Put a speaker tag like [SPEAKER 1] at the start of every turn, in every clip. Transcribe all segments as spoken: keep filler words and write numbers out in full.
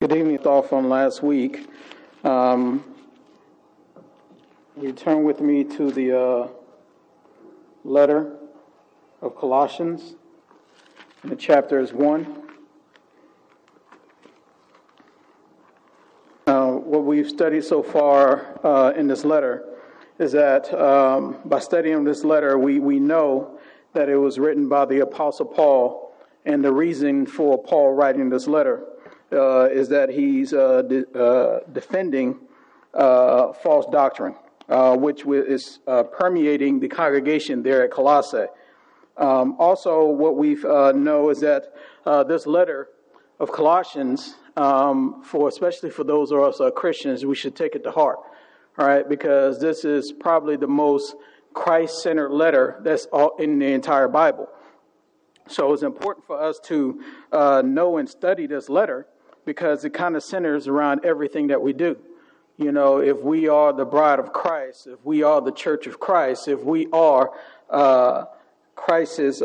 [SPEAKER 1] Good evening. Thought from last week. Um, you turn with me to the uh, letter of Colossians, and the chapter is one. Uh, what we've studied so far uh, in this letter is that um, by studying this letter, we, we know that it was written by the Apostle Paul, and the reason for Paul writing this letter Uh, is that he's uh, de- uh, defending uh, false doctrine, uh, which is uh, permeating the congregation there at Colossae. Um, also, what we uh, know is that uh, this letter of Colossians, um, for especially for those of us uh, Christians, we should take it to heart, all right? Because this is probably the most Christ-centered letter that's all in the entire Bible. So it's important for us to uh, know and study this letter, because it kind of centers around everything that we do. You know, if we are the bride of Christ, if we are the church of Christ, if we are uh, Christ's uh,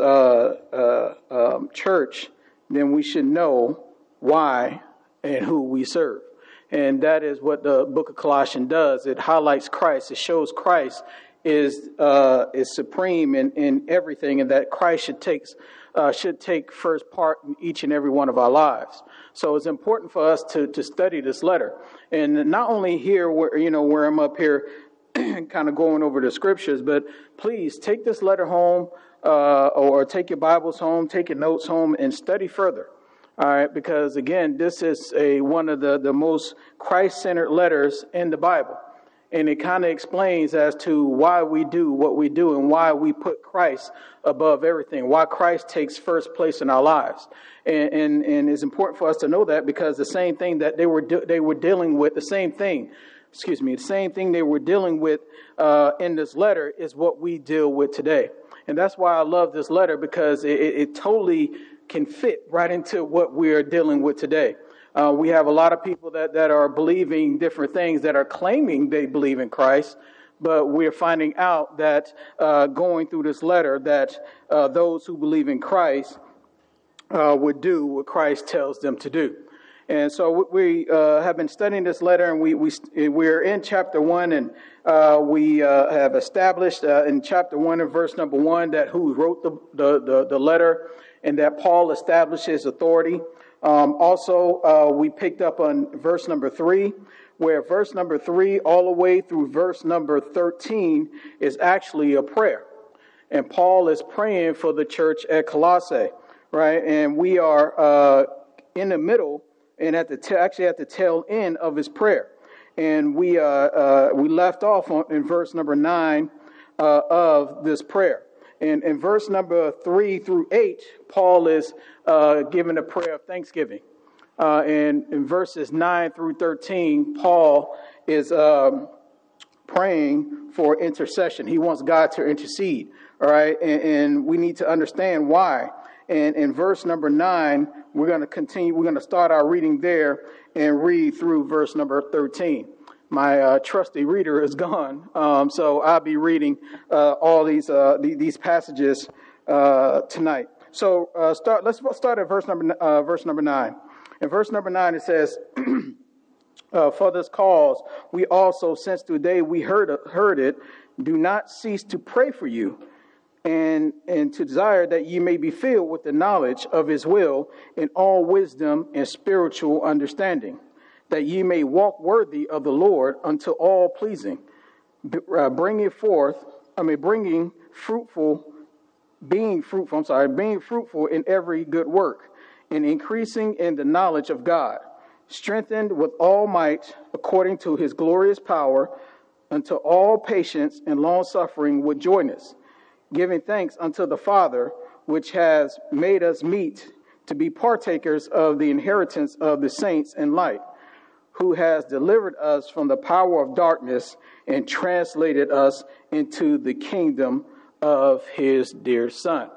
[SPEAKER 1] uh, um, church, then we should know why and who we serve. And that is what the book of Colossians does. It highlights Christ. It shows Christ is uh, is supreme in, in everything, and that Christ should take uh, should take first part in each and every one of our lives. So it's important for us to to study this letter, and not only here where you know where I'm up here, kind of going over the scriptures, but please take this letter home, uh, or take your Bibles home, take your notes home, and study further. All right, because again, this is a one of the the most Christ-centered letters in the Bible. And it kind of explains as to why we do what we do and why we put Christ above everything, why Christ takes first place in our lives. And, and, and it's important for us to know that, because the same thing that they were de- they were dealing with, the same thing, excuse me, the same thing they were dealing with uh, in this letter is what we deal with today. And that's why I love this letter, because it, it, it totally can fit right into what we are dealing with today. Uh, we have a lot of people that, that are believing different things, that are claiming they believe in Christ, but we're finding out that uh, going through this letter that uh, those who believe in Christ uh, would do what Christ tells them to do. And so we uh, have been studying this letter, and we, we, we're in chapter one, and uh, we uh, have established uh, in chapter one and verse number one that who wrote the, the, the, the letter, and that Paul established his authority. Um, also, uh, we picked up on verse number three, where verse number three all the way through verse number thirteen is actually a prayer. And Paul is praying for the church at Colossae, right? And we are uh, in the middle and at the t- actually at the tail end of his prayer. And we uh, uh, we left off on, in verse number nine uh, of this prayer. And in verse number three through eight, Paul is uh, giving a prayer of thanksgiving. Uh, and in verses nine through thirteen, Paul is um, praying for intercession. He wants God to intercede. All right. And, and we need to understand why. And in verse number nine, we're going to continue. We're going to start our reading there and read through verse number thirteen. My uh, trusty reader is gone, um, so I'll be reading uh, all these uh, th- these passages uh, tonight. So uh, start. Let's start at verse number uh, verse number nine. In verse number nine, it says, uh, "For this cause we also, since the day we heard heard it, do not cease to pray for you, and and to desire that ye may be filled with the knowledge of His will in all wisdom and spiritual understanding, that ye may walk worthy of the Lord unto all pleasing, uh, bringing forth, I mean, bringing fruitful, being fruitful, I'm sorry, being fruitful in every good work, and increasing in the knowledge of God, strengthened with all might according to His glorious power, unto all patience and long suffering with joyness, giving thanks unto the Father, which has made us meet to be partakers of the inheritance of the saints in light, who has delivered us from the power of darkness and translated us into the kingdom of His dear Son."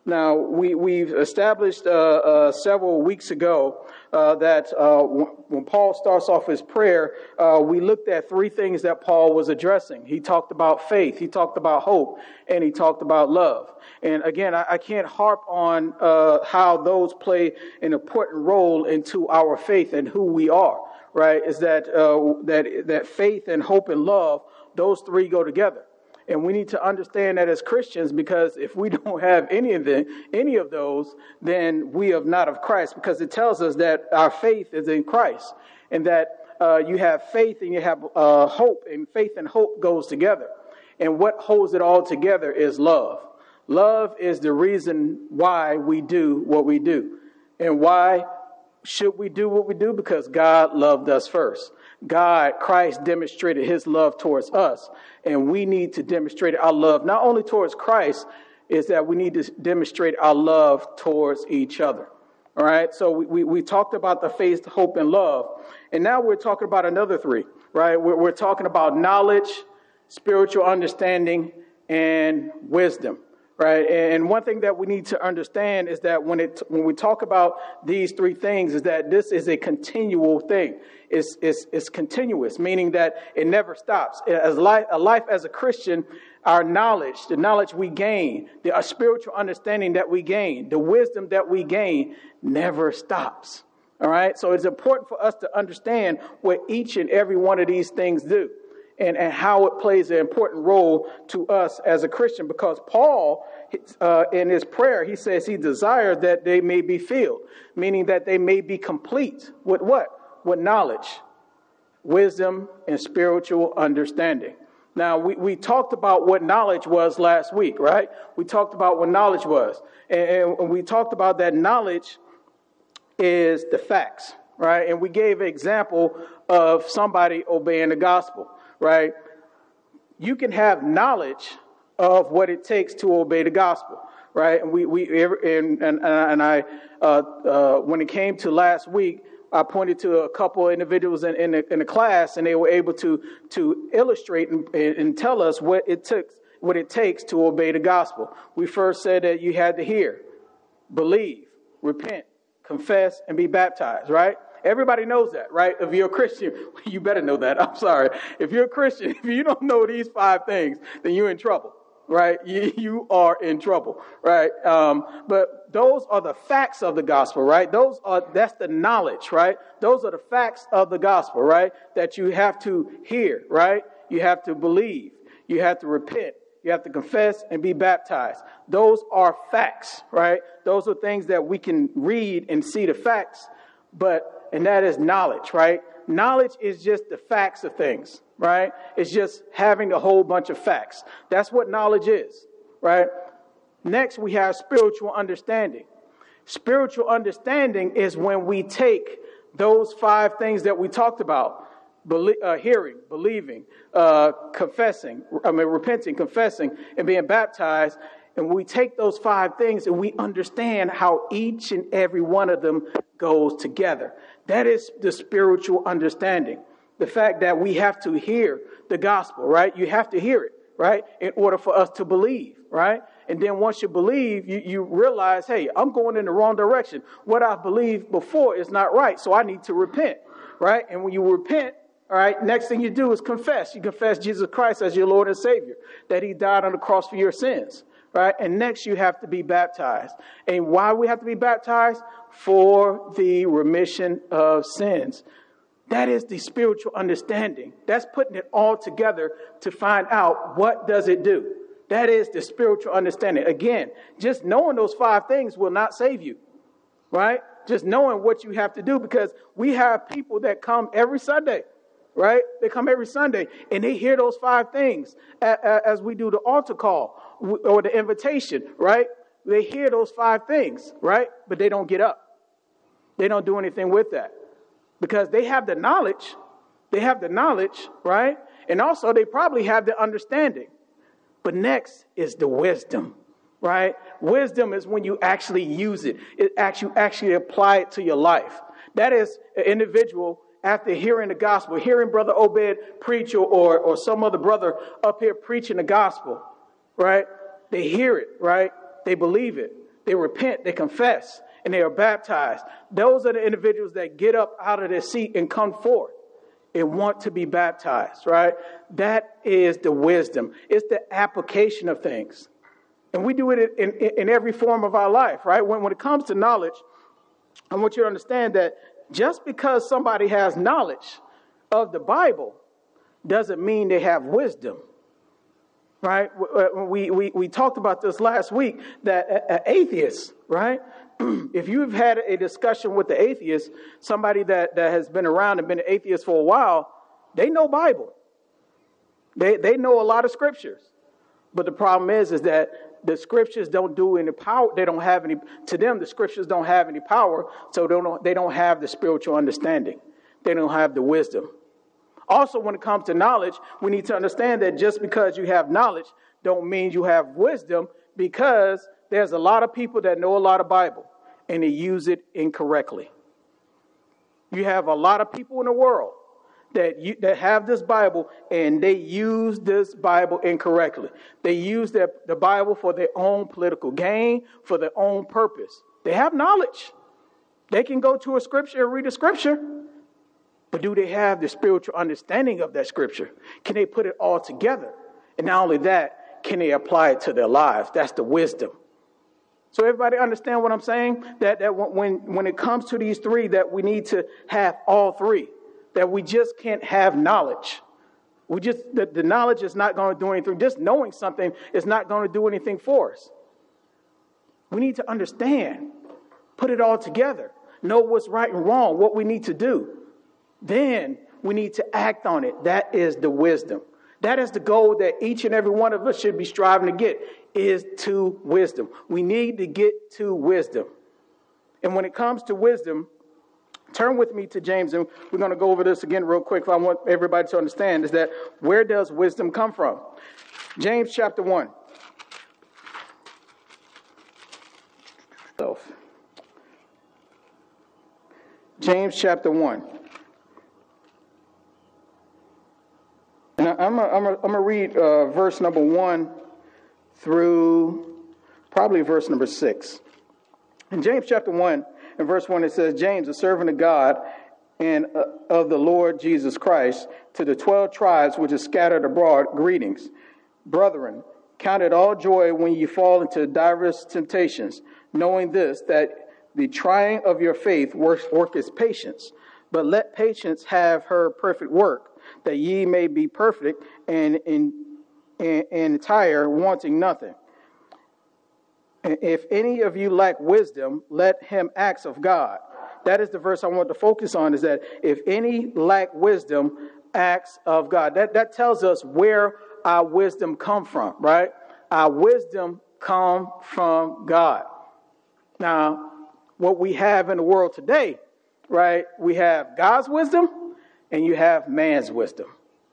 [SPEAKER 1] Now, we, we've established uh, uh, several weeks ago uh, that uh, when Paul starts off his prayer, uh, we looked at three things that Paul was addressing. He talked about faith, he talked about hope, and he talked about love. And again, I, I can't harp on uh, how those play an important role into our faith and who we are, right? Is that uh, that that faith and hope and love, those three go together. And we need to understand that as Christians, because if we don't have any of the, any of those, then we are not of Christ, because it tells us that our faith is in Christ, and that uh, you have faith and you have uh, hope, and faith and hope goes together. And what holds it all together is love. Love is the reason why we do what we do. And why should we do what we do? Because God loved us first. God, Christ, demonstrated his love towards us, and we need to demonstrate our love not only towards Christ, is that we need to demonstrate our love towards each other. All right, so we, we, we talked about the faith, hope, and love, and now we're talking about another three, right? We're, we're talking about knowledge, spiritual understanding, and wisdom. Right. And one thing that we need to understand is that when it when we talk about these three things, is that this is a continual thing. It's, it's, it's continuous, meaning that it never stops. As life, a life as a Christian, our knowledge, the knowledge we gain, the uh, spiritual understanding that we gain, the wisdom that we gain never stops. All right. So it's important for us to understand what each and every one of these things do. And, and how it plays an important role to us as a Christian. Because Paul, uh, in his prayer, he says he desires that they may be filled, meaning that they may be complete with what? With knowledge, wisdom, and spiritual understanding. Now, we, we talked about what knowledge was last week, right? We talked about what knowledge was. And, and we talked about that knowledge is the facts, right? And we gave an example of somebody obeying the gospel. Right? You can have knowledge of what it takes to obey the gospel. Right? And we, we, and, and, and I, uh, uh, when it came to last week, I pointed to a couple of individuals in, in, the, in the class, and they were able to, to illustrate and, and tell us what it took, what it takes to obey the gospel. We first said that you had to hear, believe, repent, confess, and be baptized. Right? Everybody knows that, right? If you're a Christian, you better know that. I'm sorry. If you're a Christian, if you don't know these five things, then you're in trouble, right? You, you are in trouble, right? Um, but those are the facts of the gospel, right? Those are, that's the knowledge, right? Those are the facts of the gospel, right? That you have to hear, right? You have to believe. You have to repent. You have to confess and be baptized. Those are facts, right? Those are things that we can read and see the facts, but and that is knowledge, right? Knowledge is just the facts of things, right? It's just having a whole bunch of facts. That's what knowledge is, right? Next, we have spiritual understanding. Spiritual understanding is when we take those five things that we talked about, belie- uh, hearing, believing, uh, confessing, I mean, repenting, confessing, and being baptized. And we take those five things and we understand how each and every one of them goes together. That is the spiritual understanding. The fact that we have to hear the gospel, right? You have to hear it, right? In order for us to believe, right? And then once you believe, you, you realize, hey, I'm going in the wrong direction. What I believed before is not right, so I need to repent, right? And when you repent, all right, next thing you do is confess. You confess Jesus Christ as your Lord and Savior, that he died on the cross for your sins. Right. And next you have to be baptized. And why we have to be baptized? For the remission of sins. That is the spiritual understanding. That's putting it all together to find out what does it do. That is the spiritual understanding. Again, just knowing those five things will not save you. Right. Just knowing what you have to do, because we have people that come every Sunday. Right? They come every Sunday and they hear those five things as we do the altar call or the invitation, right? They hear those five things, right? But they don't get up. They don't do anything with that because they have the knowledge. They have the knowledge, right? And also they probably have the understanding. But next is the wisdom, right? Wisdom is when you actually use it. It actually actually apply it to your life. That is an individual after hearing the gospel, hearing Brother Obed preach or, or, or some other brother up here preaching the gospel, right? They hear it, right? They believe it. they repent, they confess, and they are baptized. Those are the individuals that get up out of their seat and come forth and want to be baptized, right? That is the wisdom. It's the application of things. And we do it in, in, in every form of our life, right? When, when it comes to knowledge, I want you to understand that just because somebody has knowledge of the Bible doesn't mean they have wisdom, right? We, we, we talked about this last week, that atheists, right? If you've had a discussion with the atheist, somebody that, that has been around and been an atheist for a while, they know Bible. They they know a lot of scriptures. But the problem is, is that the scriptures don't do any power. They don't have any, to them, the scriptures don't have any power. So they don't, they don't have the spiritual understanding. They don't have the wisdom. Also, when it comes to knowledge, we need to understand that just because you have knowledge don't mean you have wisdom, because there's a lot of people that know a lot of Bible and they use it incorrectly. You have a lot of people in the world that you, that have this Bible and they use this Bible incorrectly. They use their, the Bible for their own political gain, for their own purpose. They have knowledge. They can go to a scripture and read a scripture. But do they have the spiritual understanding of that scripture? Can they put it all together? And not only that, can they apply it to their lives? That's the wisdom. So everybody understand what I'm saying? That, that when, when it comes to these three, that we need to have all three. That we just can't have knowledge. We just the, the knowledge is not going to do anything. Just knowing something is not going to do anything for us. We need to understand, put it all together, know what's right and wrong, what we need to do. Then we need to act on it. That is the wisdom. That is the goal that each and every one of us should be striving to get, is to wisdom. We need to get to wisdom. And when it comes to wisdom, turn with me to James, and we're going to go over this again real quick. I want everybody to understand is that where does wisdom come from? James chapter one. James chapter one. And I'm going to read uh, verse number one through probably verse number six. In James chapter one, in verse one, it says, James, a servant of God and uh, of the Lord Jesus Christ, to the twelve tribes which are scattered abroad, greetings. Brethren, count it all joy when you fall into diverse temptations, knowing this, that the trying of your faith works, worketh patience. But let patience have her perfect work, that ye may be perfect and, and, and, and entire, wanting nothing. If any of you lack wisdom, let him ask of God. That is the verse I want to focus on, is that if any lack wisdom, acts of God. That, that tells us where our wisdom come from, right? Our wisdom come from God. Now, what we have in the world today, right? We have God's wisdom and you have man's wisdom.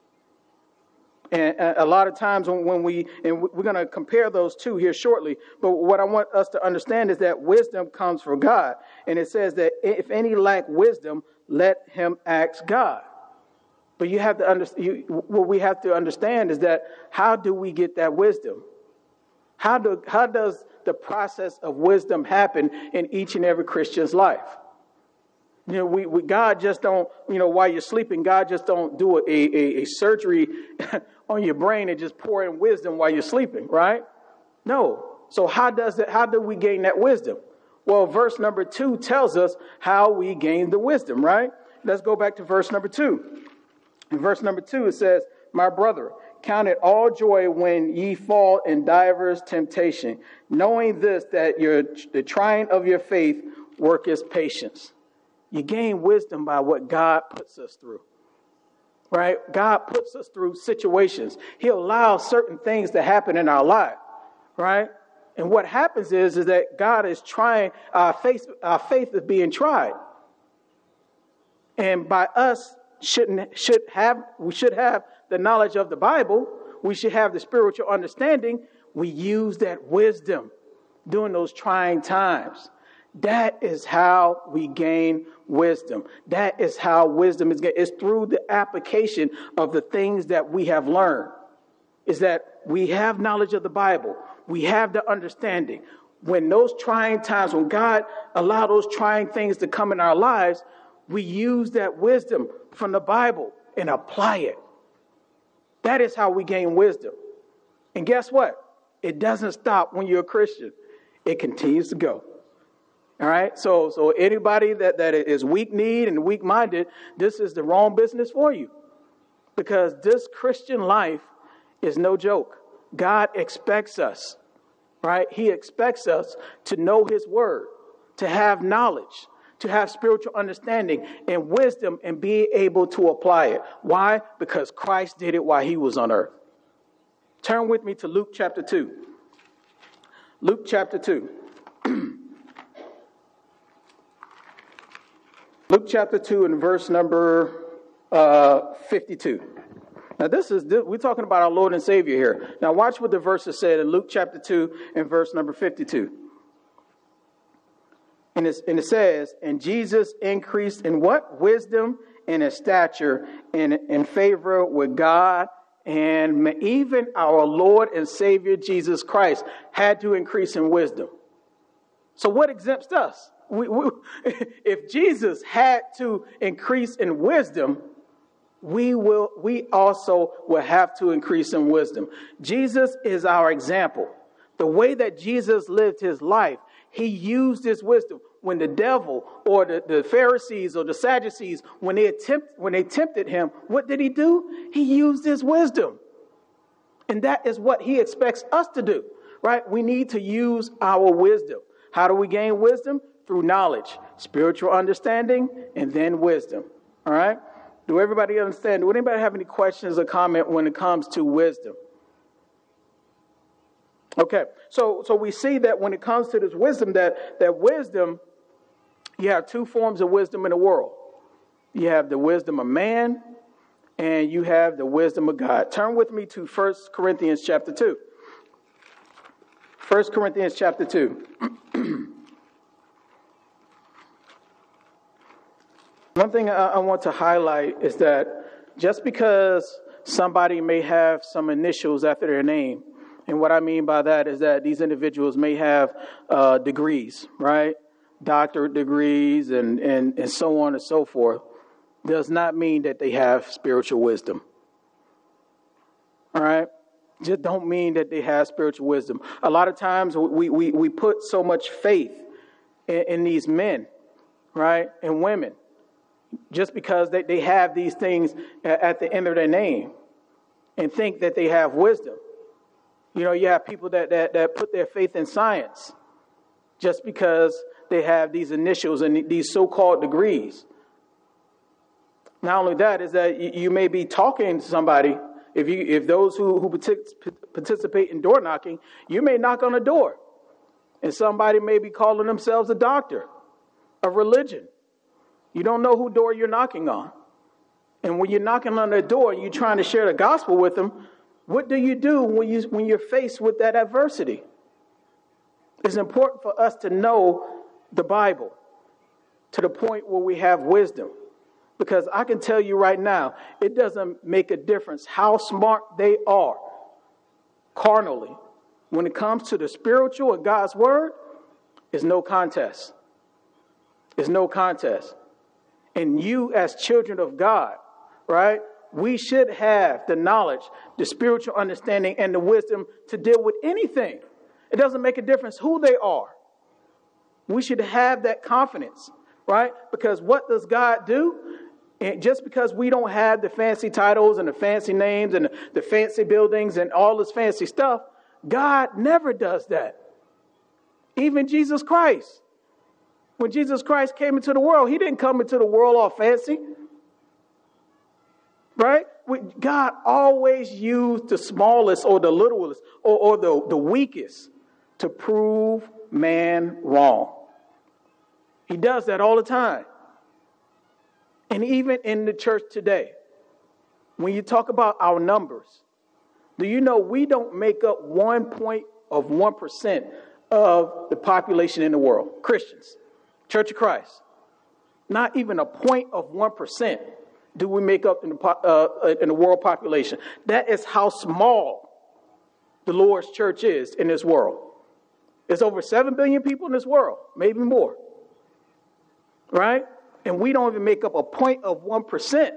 [SPEAKER 1] And a lot of times when we, and we're going to compare those two here shortly, but what I want us to understand is that wisdom comes from God. And it says that if any lack wisdom, let him ask God. But you have to understand, what we have to understand is that how do we get that wisdom? How do, how does the process of wisdom happen in each and every Christian's life? You know, we, we God just don't, you know, while you're sleeping, God just don't do a, a, a surgery on your brain and just pour in wisdom while you're sleeping, right? No. So how does it, how do we gain that wisdom? Well, verse number two tells us how we gain the wisdom, right? Let's go back to verse number two. In verse number two, it says, my brother, count it all joy when ye fall in divers temptation, knowing this, that your the trying of your faith worketh patience. You gain wisdom by what God puts us through, right? God puts us through situations. He allows certain things to happen in our life, right? And what happens is, is that God is trying, our faith, our faith is being tried. And by us shouldn't, should have, we should have the knowledge of the Bible. We should have the spiritual understanding. We use that wisdom during those trying times. That is how we gain wisdom. That is how wisdom is gained. It's through the application of the things that we have learned. Is that we have knowledge of the Bible. We have the understanding. when those trying times, when God allowed those trying things to come in our lives, we use that wisdom from the Bible and apply it. That is how we gain wisdom. And guess what? It doesn't stop when you're a Christian. It continues to go. All right. So, so anybody that, that is weak-kneed and weak-minded, this is the wrong business for you, because this Christian life is no joke. God expects us, right? He expects us to know his word, to have knowledge, to have spiritual understanding and wisdom, and be able to apply it. Why? Because Christ did it while he was on earth. Turn with me to Luke chapter two. Luke chapter two. Luke chapter two and verse number uh, fifty-two. Now this is, we're talking about our Lord and Savior here. Now watch what the verse is said in Luke chapter two and verse number fifty-two. And, and it says, and Jesus increased in what? Wisdom and in stature and in favor with God, and even our Lord and Savior Jesus Christ had to increase in wisdom. So what exempts us? We, we, if Jesus had to increase in wisdom, we will. We also will have to increase in wisdom. Jesus is our example. The way that Jesus lived his life, he used his wisdom. When the devil or the, the Pharisees or the Sadducees, when they attempt, when they tempted him, what did he do? He used his wisdom. And that is what he expects us to do, right? We need to use our wisdom. How do we gain wisdom? Through knowledge, spiritual understanding, and then wisdom. All right? Do everybody understand? Do anybody have any questions or comment when it comes to wisdom? Okay, so so we see that when it comes to this wisdom, that, that wisdom, you have two forms of wisdom in the world. You have the wisdom of man, and you have the wisdom of God. Turn with me to First Corinthians chapter two. First Corinthians chapter two. One thing I, I want to highlight is that just because somebody may have some initials after their name, and what I mean by that is that these individuals may have uh, degrees, right? Doctorate degrees and, and, and so on and so forth, does not mean that they have spiritual wisdom. All right? Just don't mean that they have spiritual wisdom. A lot of times we, we, we put so much faith in, in these men, right, and women, just because they, they have these things at the end of their name and think that they have wisdom. You know, you have people that, that, that put their faith in science just because they have these initials and these so-called degrees. Not only that, is that you, you may be talking to somebody, if you if those who, who participate in door knocking, you may knock on a door and somebody may be calling themselves a doctor of religion. You don't know who door you're knocking on. And when you're knocking on their door and you're trying to share the gospel with them, what do you do when you when you're faced with that adversity? It's important for us to know the Bible to the point where we have wisdom. Because I can tell you right now, it doesn't make a difference how smart they are carnally. When it comes to the spiritual and God's word, it's no contest. It's no contest. And you as children of God, right, we should have the knowledge, the spiritual understanding, and the wisdom to deal with anything. It doesn't make a difference who they are. We should have that confidence, right? Because what does God do? And just because we don't have the fancy titles and the fancy names and the fancy buildings and all this fancy stuff, God never does that. Even Jesus Christ. When Jesus Christ came into the world, he didn't come into the world all fancy. Right? God always used the smallest or the littlest or, or the, the weakest to prove man wrong. He does that all the time. And even in the church today, when you talk about our numbers, do you know we don't make up one point of one percent of the population in the world? Christians, Church of Christ. Not even a point of one percent do we make up in the, uh, in the world population. That is how small the Lord's church is in this world. There's over seven billion people in this world, maybe more. Right? And we don't even make up a point of one percent.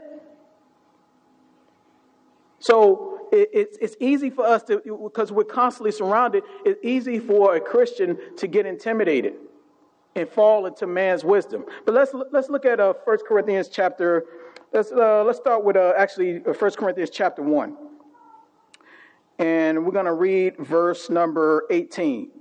[SPEAKER 1] So it, it's, it's easy for us to, because we're constantly surrounded, it's easy for a Christian to get intimidated and fall into man's wisdom. But let's let's look at uh, First Corinthians chapter, let's, uh, let's start with uh, actually uh, First Corinthians chapter one. And we're going to read verse number eighteen.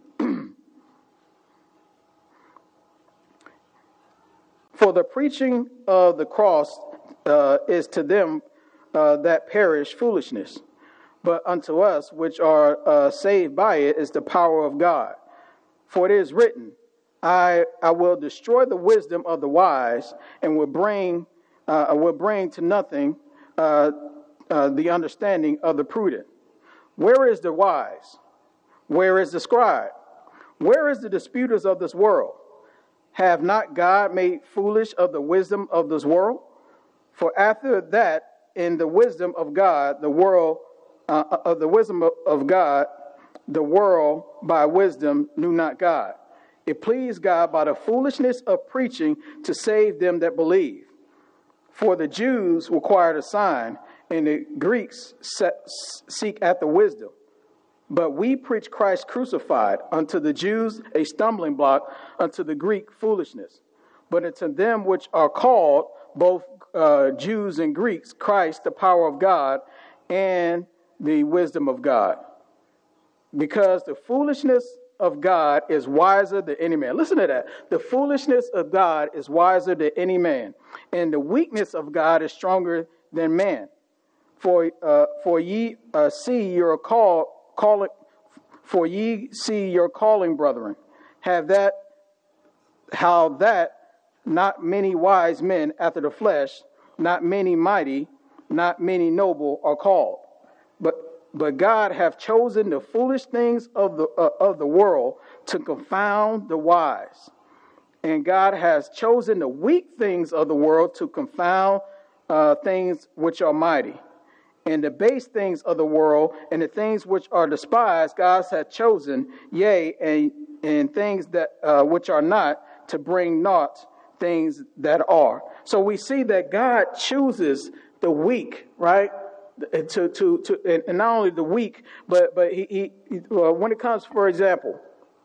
[SPEAKER 1] For the preaching of the cross uh, is to them uh, that perish foolishness, but unto us which are uh, saved by it is the power of God. For it is written, I I will destroy the wisdom of the wise, and will bring uh, will bring to nothing uh, uh, the understanding of the prudent. Where is the wise? Where is the scribe? Where is the disputers of this world? Have not God made foolish of the wisdom of this world? For after that, in the wisdom of God, the world, uh, of the wisdom of, of God, the world by wisdom knew not God. It pleased God by the foolishness of preaching to save them that believe. For the Jews required a sign, and the Greeks set, seek after wisdom. But we preach Christ crucified, unto the Jews a stumbling block, unto the Greek foolishness. But unto them which are called, both uh, Jews and Greeks, Christ the power of God and the wisdom of God. Because the foolishness of God is wiser than any man. Listen to that. The foolishness of God is wiser than any man, and the weakness of God is stronger than man. For uh, for ye uh, see your call. Calling, for ye see your calling, brethren, have that, how that not many wise men after the flesh, not many mighty, not many noble are called. But but God hath chosen the foolish things of the uh, of the world to confound the wise, and God has chosen the weak things of the world to confound uh, things which are mighty. And the base things of the world and the things which are despised, God hath chosen, yea, and, and things that uh, which are not, to bring naught things that are. So we see that God chooses the weak, right? To to to, and not only the weak, but but he, he uh, when it comes, for example,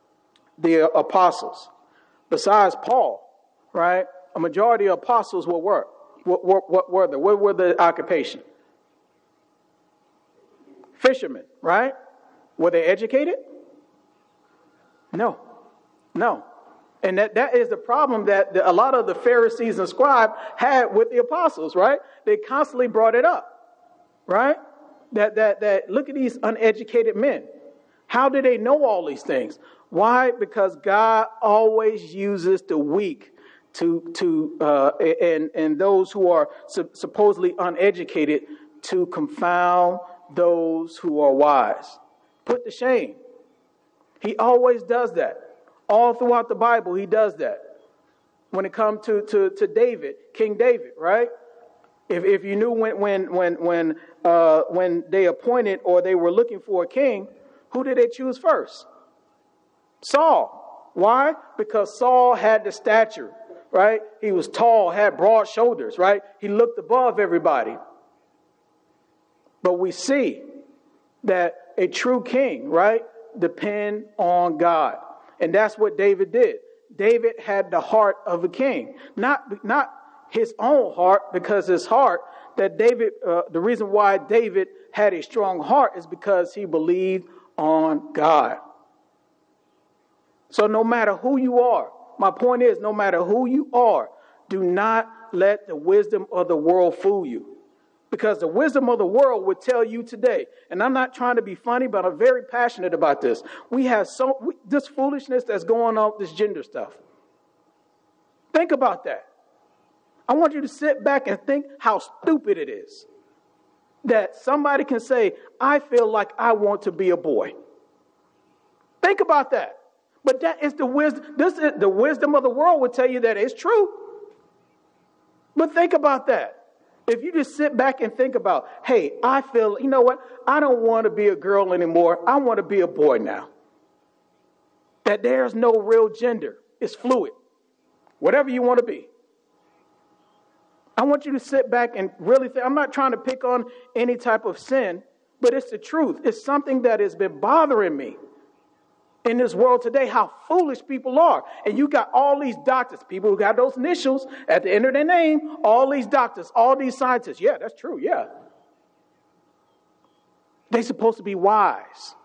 [SPEAKER 1] the apostles, besides Paul, right? A majority of apostles were what? What, what, what were they? What were the occupation? Fishermen, right? Were they educated? No, no. And that, that is the problem that the, a lot of the Pharisees and scribes had with the apostles, right? They constantly brought it up, right? That, that, that look at these uneducated men. How do they know all these things? Why? Because God always uses the weak to, to uh, and, and those who are su- supposedly uneducated to confound those who are wise. Put to shame. He always does that. All throughout the Bible, he does that. When it comes to, to, to David, King David, right? If if you knew when when when when uh, when they appointed or they were looking for a king, who did they choose first? Saul. Why? Because Saul had the stature, right? He was tall, had broad shoulders, right? He looked above everybody. But we see that a true king, right, depend on God. And that's what David did. David had the heart of a king, not, not his own heart, because his heart that David, uh, the reason why David had a strong heart is because he believed on God. So no matter who you are, my point is, no matter who you are, do not let the wisdom of the world fool you. Because the wisdom of the world would tell you today, and I'm not trying to be funny, but I'm very passionate about this. We have so we, this foolishness that's going on, this gender stuff. Think about that. I want you to sit back and think how stupid it is that somebody can say, I feel like I want to be a boy. Think about that. But that is the wisdom. This is the wisdom of the world would tell you that it's true. But think about that. If you just sit back and think about, hey, I feel, you know what? I don't want to be a girl anymore. I want to be a boy now. That there's no real gender. It's fluid. Whatever you want to be. I want you to sit back and really think. I'm not trying to pick on any type of sin, but it's the truth. It's something that has been bothering me in this world today, how foolish people are. And you got all these doctors, people who got those initials at the end of their name, all these doctors, all these scientists. Yeah, that's true. Yeah. They're supposed to be wise.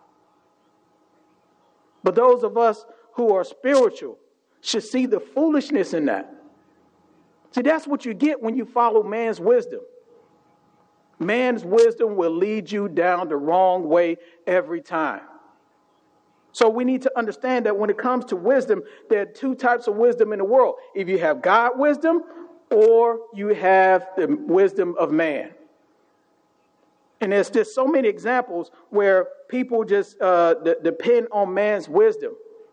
[SPEAKER 1] But those of us who are spiritual should see the foolishness in that. See, that's what you get when you follow man's wisdom. Man's wisdom will lead you down the wrong way every time. So we need to understand that when it comes to wisdom, there are two types of wisdom in the world. If you have God wisdom or you have the wisdom of man. And there's just so many examples where people just uh, d- depend on man's wisdom.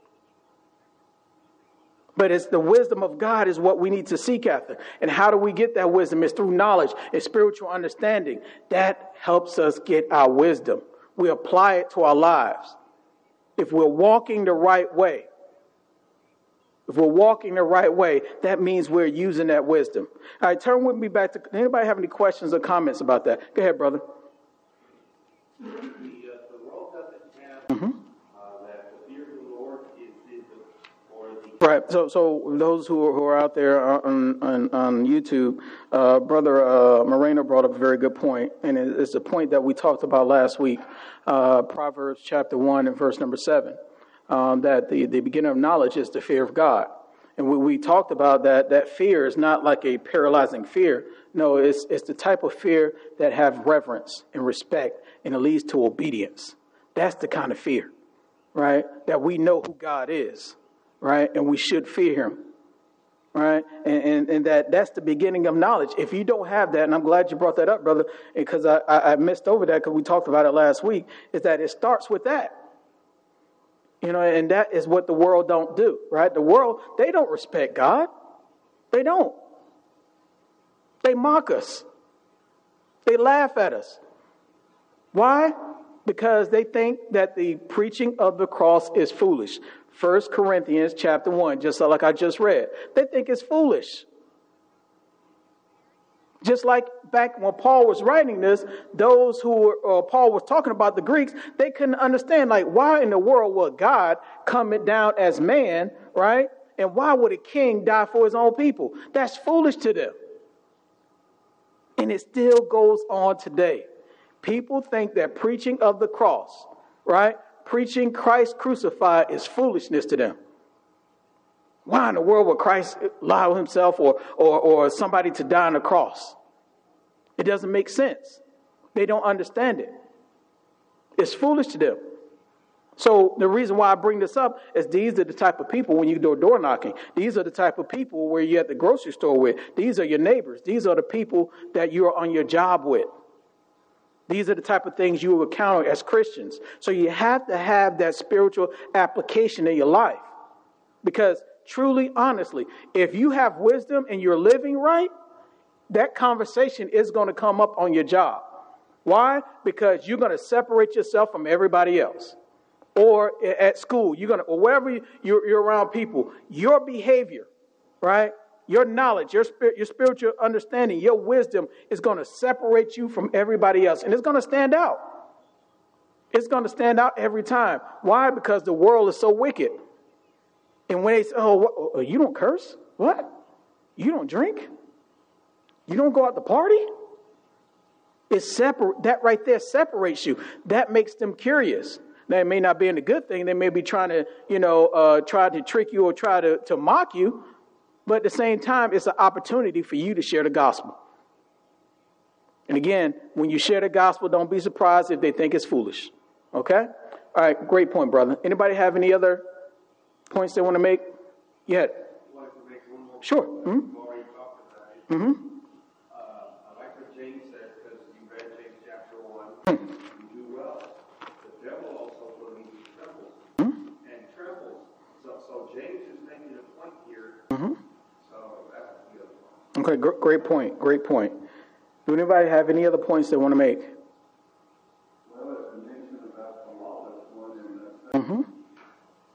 [SPEAKER 1] But it's the wisdom of God is what we need to seek after. And how do we get that wisdom? It's through knowledge and spiritual understanding. That helps us get our wisdom. We apply it to our lives. If we're walking the right way, if we're walking the right way, that means we're using that wisdom. All right, turn with me back to, anybody have any questions or comments about that? Go ahead, brother.
[SPEAKER 2] The, uh, the world doesn't have
[SPEAKER 1] Mm-hmm.
[SPEAKER 2] uh, that the fear of the Lord is, is the, or the...
[SPEAKER 1] Right. So, so those who are, who are out there on on, on YouTube, uh, Brother uh, Moreno brought up a very good point, and it, it's a point that we talked about last week. Uh, Proverbs chapter one and verse number seven, um, that the, the beginning of knowledge is the fear of God. And we, we talked about that. That fear is not like a paralyzing fear. No, it's it's the type of fear that have reverence and respect, and it leads to obedience. That's the kind of fear, right? That we know who God is. Right, and we should fear him, right, and, and and that that's the beginning of knowledge. If you don't have that, and I'm glad you brought that up, brother, because I, I, I missed over that because we talked about it last week, is that it starts with that, you know, and that is what the world don't do, right? The world, they don't respect God, they don't. They mock us, they laugh at us. Why? Because they think that the preaching of the cross is foolish. First Corinthians chapter one, just like I just read. They think it's foolish. Just like back when Paul was writing this, those who were, uh, Paul was talking about, the Greeks, they couldn't understand, like, why in the world would God come down as man, right? And why would a king die for his own people? That's foolish to them. And it still goes on today. People think that preaching of the cross, right? Preaching Christ crucified is foolishness to them. Why in the world would Christ allow himself or, or, or somebody to die on the cross? It doesn't make sense. They don't understand it. It's foolish to them. So the reason why I bring this up is these are the type of people when you do door knocking. These are the type of people where you're at the grocery store with. These are your neighbors. These are the people that you're on your job with. These are the type of things you will encounter as Christians. So you have to have that spiritual application in your life. Because truly, honestly, if you have wisdom and you're living right, that conversation is going to come up on your job. Why? Because you're going to separate yourself from everybody else. Or at school, you're going to, or wherever you're, you're around people, your behavior, right? Your knowledge, your spirit, your spiritual understanding, your wisdom is going to separate you from everybody else. And it's going to stand out. It's going to stand out every time. Why? Because the world is so wicked. And when they say, oh, what, you don't curse? What? You don't drink? You don't go out to party? It's separate. That right there separates you. That makes them curious. Now, it may not be in a good thing. They may be trying to, you know, uh, try to trick you or try to, to mock you. But at the same time, it's an opportunity for you to share the gospel. And again, when you share the gospel, don't be surprised if they think it's foolish. Okay? All right, great point, brother. Anybody have any other points they want to make? Yeah.
[SPEAKER 2] I'd like to make one more
[SPEAKER 1] Sure.
[SPEAKER 2] point.
[SPEAKER 1] Mm-hmm.
[SPEAKER 2] We've already talked about it.
[SPEAKER 1] Mm-hmm.
[SPEAKER 2] Uh, I like what James said, because you read James chapter one. You do well. The devil also believes he trembles.
[SPEAKER 1] Mm-hmm.
[SPEAKER 2] And trembles. So, so James is making a point here.
[SPEAKER 1] Mm-hmm.
[SPEAKER 2] So that's the other one.
[SPEAKER 1] Okay, gr- great point. Great point. Do anybody have any other points they want to make?
[SPEAKER 2] Well, it's mentioned about the lawless one in the
[SPEAKER 1] Mm-hmm.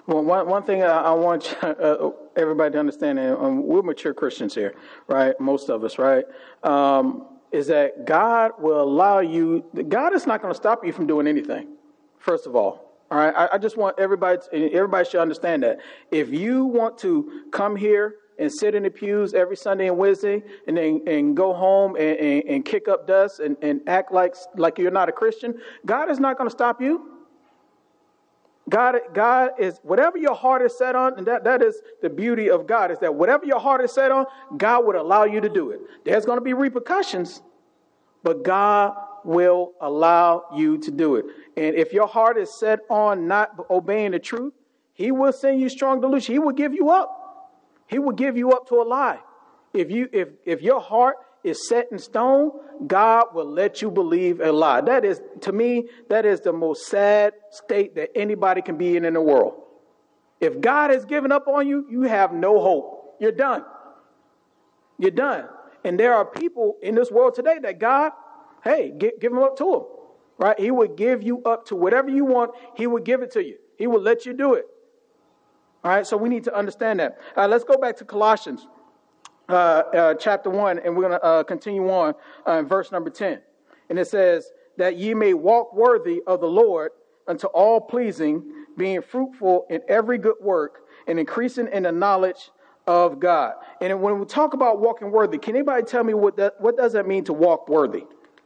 [SPEAKER 1] Well, one, one thing I, I want uh, everybody to understand, and um, we're mature Christians here, right? Most of us, right? Um, is that God will allow you, God is not going to stop you from doing anything, first of all. All right. I, I just want everybody, to, everybody should understand that. If you want to come here and sit in the pews every Sunday and Wednesday and then and go home and, and, and kick up dust and, and act like, like you're not a Christian, God is not going to stop you. God, God is, whatever your heart is set on, and that, that is the beauty of God, is that whatever your heart is set on, God would allow you to do it. There's going to be repercussions, but God will allow you to do it. And if your heart is set on not obeying the truth, he will send you strong delusion. He will give you up. He will give you up to a lie. If you, if, if your heart is set in stone, God will let you believe a lie. That is, to me, that is the most sad state that anybody can be in in the world. If God has given up on you, you have no hope. You're done. You're done. And there are people in this world today that God, hey, give, give them up to him, right? He would give you up to whatever you want. He would give it to you. He will let you do it. All right. So we need to understand that. Uh, let's go back to Colossians. Uh, uh, chapter one, and we're going to uh, continue on uh, in verse number ten. And it says, that ye may walk worthy of the Lord unto all pleasing, being fruitful in every good work, and increasing in the knowledge of God. And when we talk about walking worthy, can anybody tell me what that, what does that mean to walk worthy?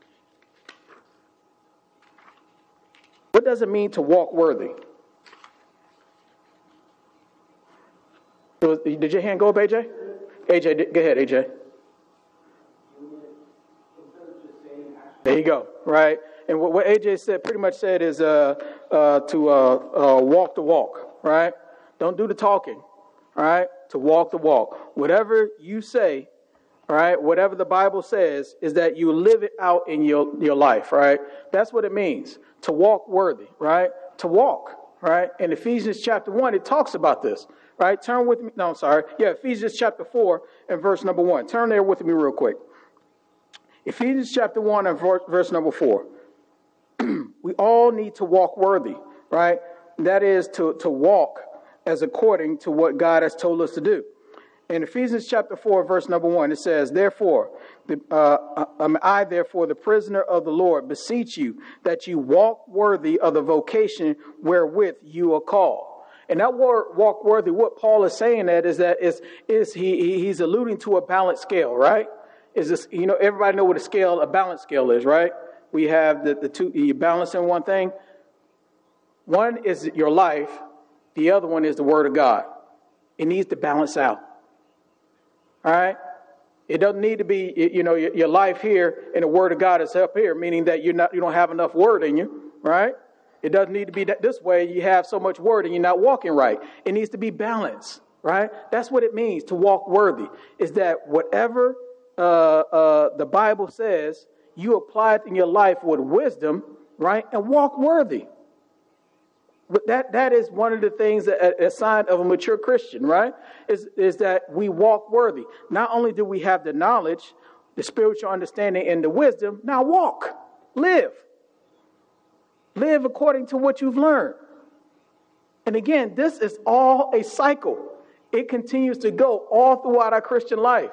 [SPEAKER 1] What does it mean to walk worthy? Was, did your hand go up, A J? A J, go ahead, A J. There you go, right? And what, what A J said, pretty much said, is uh, uh, to uh, uh, walk the walk, right? Don't do the talking, all right? To walk the walk. Whatever you say, all right, whatever the Bible says, is that you live it out in your, your life, right? That's what it means, to walk worthy, right? To walk, right? In Ephesians chapter one, it talks about this. Right, turn with me. No, I'm sorry. Yeah, Ephesians chapter four and verse number one. Turn there with me real quick. Ephesians chapter one and verse number four. We all need to walk worthy, right? That is to, to walk as according to what God has told us to do. In Ephesians chapter four, verse number one, it says, Therefore, the, uh, um, I, therefore, the prisoner of the Lord, beseech you that you walk worthy of the vocation wherewith you are called. And that word walk worthy, what Paul is saying that is that is is he he's alluding to a balanced scale, right? Is this, you know, everybody know what a scale, a balanced scale is, right? We have the, the two, you balance in one thing. One is your life, the other one is the word of God. It needs to balance out. All right? It doesn't need to be, you know, your, your life here and the word of God is up here, meaning that you're not you don't have enough word in you, right? It doesn't need to be that this way. You have so much word and you're not walking right. It needs to be balanced, right? That's what it means to walk worthy, is that whatever uh, uh, the Bible says, you apply it in your life with wisdom, right? And walk worthy. But that, that is one of the things, that a, a sign of a mature Christian, right? Is, is that we walk worthy. Not only do we have the knowledge, the spiritual understanding, and the wisdom, now walk, live. Live according to what you've learned. And again, this is all a cycle. It continues to go all throughout our Christian life.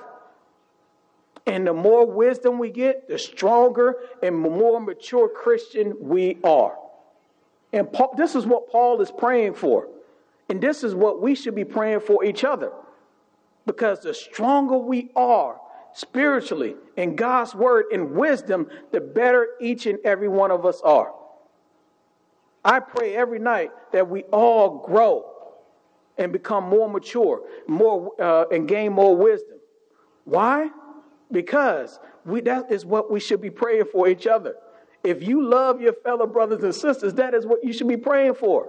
[SPEAKER 1] And the more wisdom we get, the stronger and more mature Christian we are. And Paul, this is what Paul is praying for. And this is what we should be praying for each other. Because the stronger we are spiritually in God's word and wisdom, the better each and every one of us are. I pray every night that we all grow and become more mature, more uh, and gain more wisdom. Why? Because we that is what we should be praying for each other. If you love your fellow brothers and sisters, that is what you should be praying for.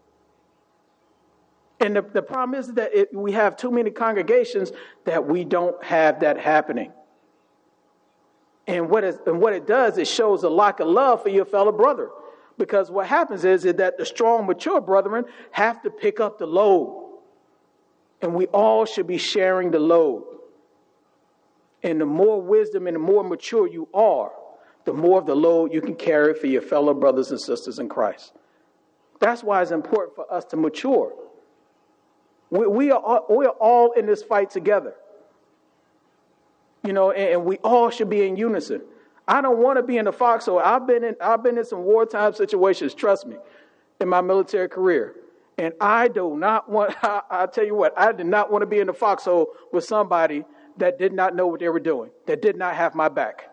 [SPEAKER 1] And the, the problem is that it, we have too many congregations that we don't have that happening. And what, is, and what it does, it shows a lack of love for your fellow brother. Because what happens is, is that the strong, mature brethren have to pick up the load. And we all should be sharing the load. And the more wisdom and the more mature you are, the more of the load you can carry for your fellow brothers and sisters in Christ. That's why it's important for us to mature. We, we are all, we are all in this fight together. You know, and, and we all should be in unison. I don't want to be in the foxhole. I've been in I've been in some wartime situations, trust me, in my military career. And I do not want, I, I'll tell you what, I did not want to be in the foxhole with somebody that did not know what they were doing, that did not have my back.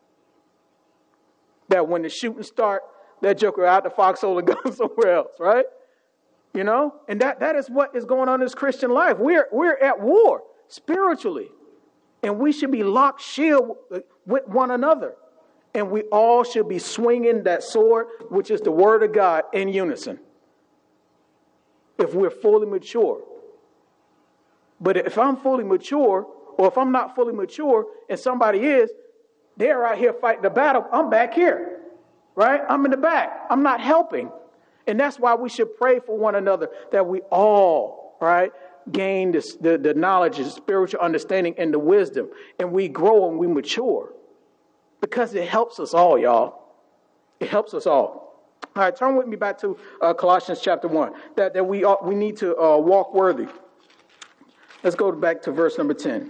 [SPEAKER 1] That when the shooting start, that joker out the foxhole and goes somewhere else, right? You know, and that, that is what is going on in this Christian life. We're we're at war spiritually, and we should be locked shield with one another. And we all should be swinging that sword, which is the word of God, in unison. If we're fully mature. But if I'm fully mature, or if I'm not fully mature and somebody is, they're out here fighting the battle. I'm back here, right? I'm in the back. I'm not helping. And that's why we should pray for one another, that we all, right, gain this, the, the knowledge, the spiritual understanding, and the wisdom. And we grow and we mature. Because it helps us all, y'all. It helps us all. All right, turn with me back to uh, Colossians chapter one. That, that we ought, we need to uh, walk worthy. Let's go back to verse number ten.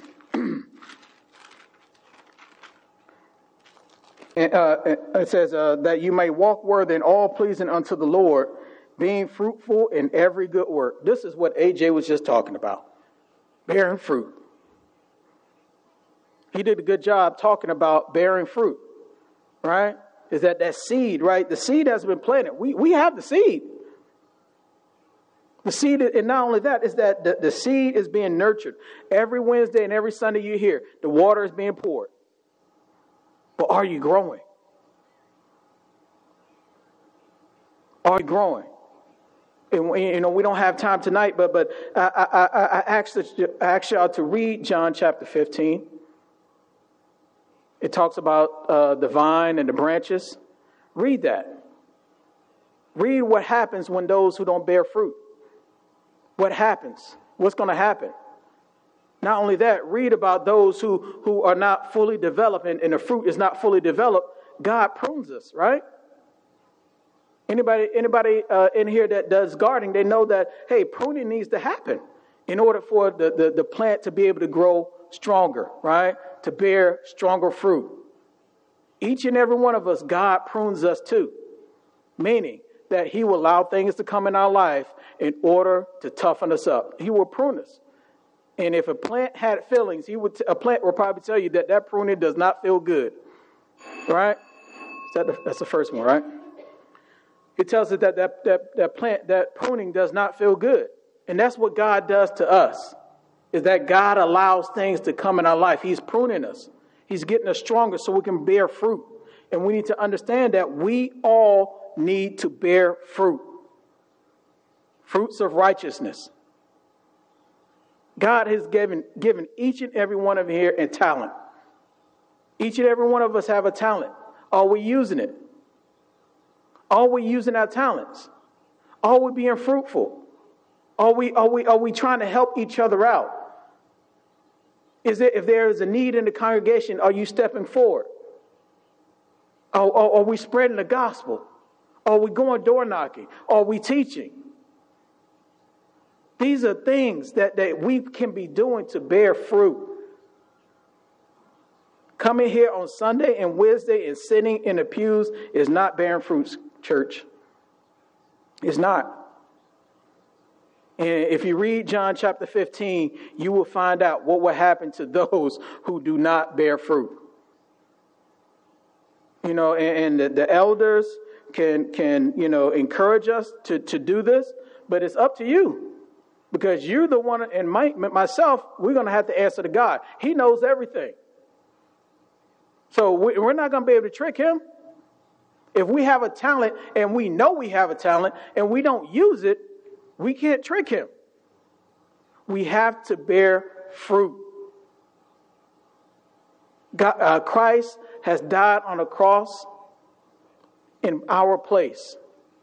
[SPEAKER 1] And, uh, it says uh, that you may walk worthy and all pleasing unto the Lord, being fruitful in every good work. This is what A J was just talking about. Bearing fruit. He did a good job talking about bearing fruit, right? Is that that seed, right? The seed has been planted. We we have the seed. The seed, and not only that, is that the, the seed is being nurtured. Every Wednesday and every Sunday you hear, the water is being poured. But are you growing? Are you growing? And we, you know, we don't have time tonight, but but I, I, I, I asked, I asked y'all to read John chapter fifteen. It talks about uh, the vine and the branches. Read that. Read what happens when those who don't bear fruit. What happens? What's going to happen? Not only that, read about those who, who are not fully developed and, and the fruit is not fully developed. God prunes us, right? Anybody, anybody uh, in here that does gardening, they know that, hey, pruning needs to happen in order for the, the, the plant to be able to grow stronger, right? To bear stronger fruit. Each and every one of us, God prunes us too. Meaning that he will allow things to come in our life in order to toughen us up. He will prune us. And if a plant had feelings, he would t- a plant will probably tell you that that pruning does not feel good. Right? Is that the, that's the first one, right? It tells us that that, that that plant, that pruning does not feel good. And that's what God does to us. Is that God allows things to come in our life. He's pruning us. He's getting us stronger so we can bear fruit. And we need to understand that we all need to bear fruit. Fruits of righteousness. God has given, given each and every one of you here a talent. Each and every one of us have a talent. Are we using it? Are we using our talents? Are we being fruitful? Are we, are we, are we trying to help each other out? Is it, if there is a need in the congregation, are you stepping forward? Are, are, are we spreading the gospel? Are we going door knocking? Are we teaching? These are things that, that we can be doing to bear fruit. Coming here on Sunday and Wednesday and sitting in the pews is not bearing fruits, church. It's not. And if you read John chapter fifteen, you will find out what will happen to those who do not bear fruit. You know, and, and the, the elders can, can, you know, encourage us to, to do this, but it's up to you. Because you're the one, and my, myself, we're going to have to answer to God. He knows everything. So we, we're not going to be able to trick him. If we have a talent and we know we have a talent and we don't use it, we can't trick him. We have to bear fruit. God, uh, Christ has died on a cross in our place.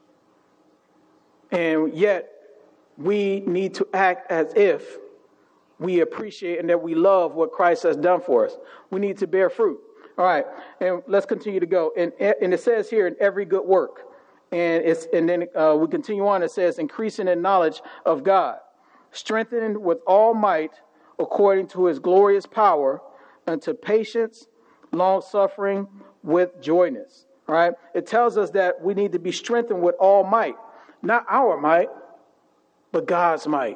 [SPEAKER 1] And yet, we need to act as if we appreciate and that we love what Christ has done for us. We need to bear fruit. All right, and let's continue to go. And, and it says here, in every good work. And it's and then uh, we continue on. It says, increasing in knowledge of God. strengthened with all might according to his glorious power unto patience, long suffering with joyness. All right. It tells us that we need to be strengthened with all might, not our might, but God's might.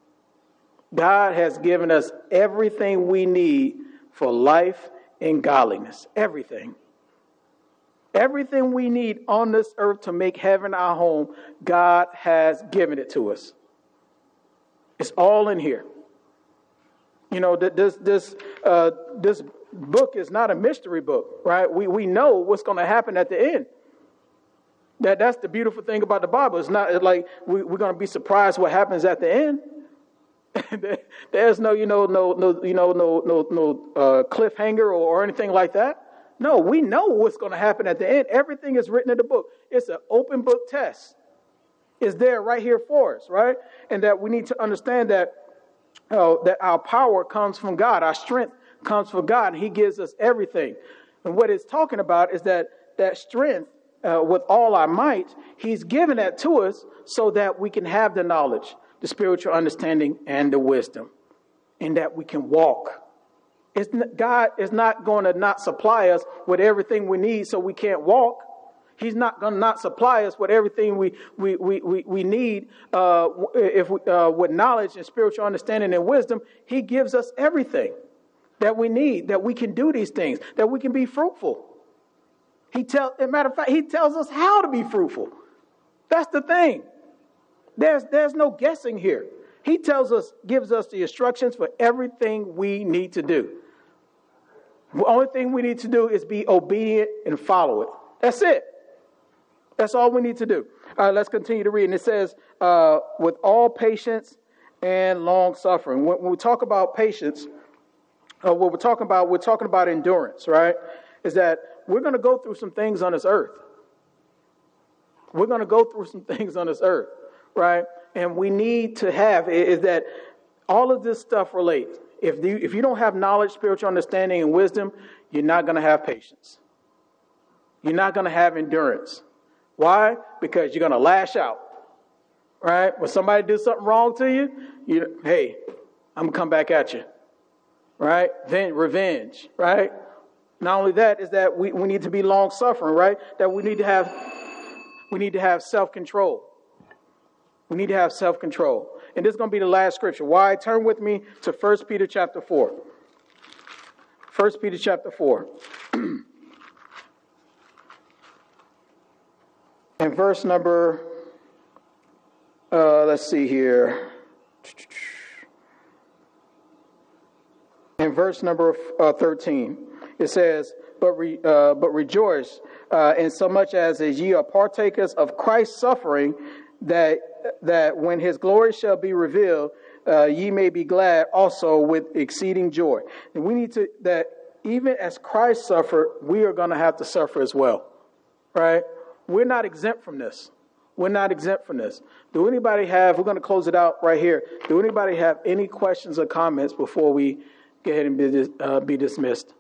[SPEAKER 1] God has given us everything we need for life and godliness. Everything. Everything we need on this earth to make heaven our home, God has given it to us. It's all in here. You know, this this uh, this book is not a mystery book, right? We we know what's going to happen at the end. That that's the beautiful thing about the Bible. It's not like we, we're going to be surprised what happens at the end. There's no, you know, no, no, you know, no, no, no uh, cliffhanger or, or anything like that. No, we know what's going to happen at the end. Everything is written in the book. It's an open book test. It's there right here for us, right? And that we need to understand that uh, that our power comes from God. Our strength comes from God, and he gives us everything. And what it's talking about is that that strength, uh, with all our might, he's given that to us so that we can have the knowledge, the spiritual understanding, and the wisdom, and that we can walk. It's, God is not going to not supply us with everything we need so we can't walk. He's not going to not supply us with everything we we we we, we need uh, if we, uh, with knowledge and spiritual understanding and wisdom. He gives us everything that we need, that we can do these things, that we can be fruitful. He tell, as a matter of fact, he tells us how to be fruitful. That's the thing. There's there's no guessing here. He tells us, gives us the instructions for everything we need to do. The only thing we need to do is be obedient and follow it. That's it. That's all we need to do. All right, let's continue to read. And it says, uh, with all patience and long suffering. When, when we talk about patience, uh, what we're talking about, we're talking about endurance, right? Is that we're going to go through some things on this earth. We're going to go through some things on this earth, right? And we need to have is that all of this stuff relates. If you, if you don't have knowledge, spiritual understanding, and wisdom, you're not going to have patience. You're not going to have endurance. Why? Because you're going to lash out, right? When somebody does something wrong to you, you hey, I'm going to come back at you, right? Then revenge, right? Not only that is that we, we need to be long suffering, right? That we need to have we need to have self-control. We need to have self-control. And this is going to be the last scripture. Why? Turn with me to First Peter chapter four. First Peter chapter four. And verse number, uh, let's see here. In verse number uh, thirteen, it says, but re, uh, but rejoice uh, in so much as, as ye are partakers of Christ's suffering, that that when his glory shall be revealed, uh, ye may be glad also with exceeding joy. And we need to, that even as Christ suffered, we are going to have to suffer as well, right? We're not exempt from this. We're not exempt from this. Do anybody have, we're going to close it out right here. Do anybody have any questions or comments before we go ahead and be, uh, be dismissed?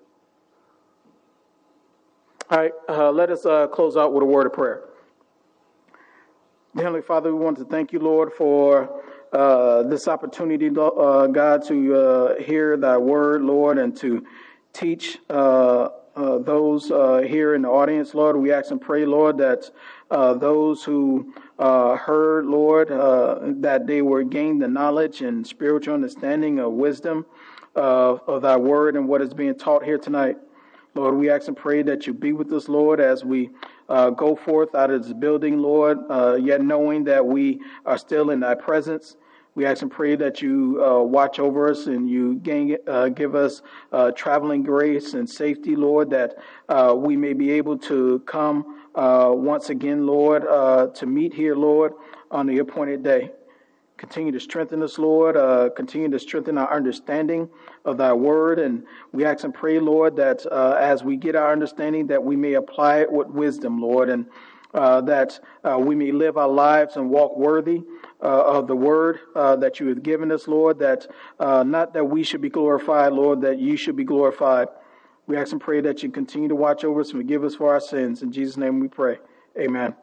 [SPEAKER 1] All right, uh, let us uh, close out with a word of prayer. Dear Heavenly Father, we want to thank you, Lord, for uh, this opportunity, uh, God, to uh, hear thy word, Lord, and to teach uh, uh, those uh, here in the audience, Lord. We ask and pray, Lord, that uh, those who uh, heard, Lord, uh, that they were gained the knowledge and spiritual understanding of wisdom uh, of thy word and what is being taught here tonight. Lord, we ask and pray that you be with us, Lord, as we uh, go forth out of this building, Lord, uh, yet knowing that we are still in thy presence. We ask and pray that you uh, watch over us and you gain, uh, give us uh, traveling grace and safety, Lord, that uh, we may be able to come uh, once again, Lord, uh, to meet here, Lord, on the appointed day. Continue to strengthen us, Lord. Uh, continue to strengthen our understanding of thy word. And we ask and pray, Lord, that uh, as we get our understanding, that we may apply it with wisdom, Lord, and uh, that uh, we may live our lives and walk worthy uh, of the word uh, that you have given us, Lord, that uh, not that we should be glorified, Lord, that you should be glorified. We ask and pray that you continue to watch over us and forgive us for our sins. In Jesus' name we pray. Amen.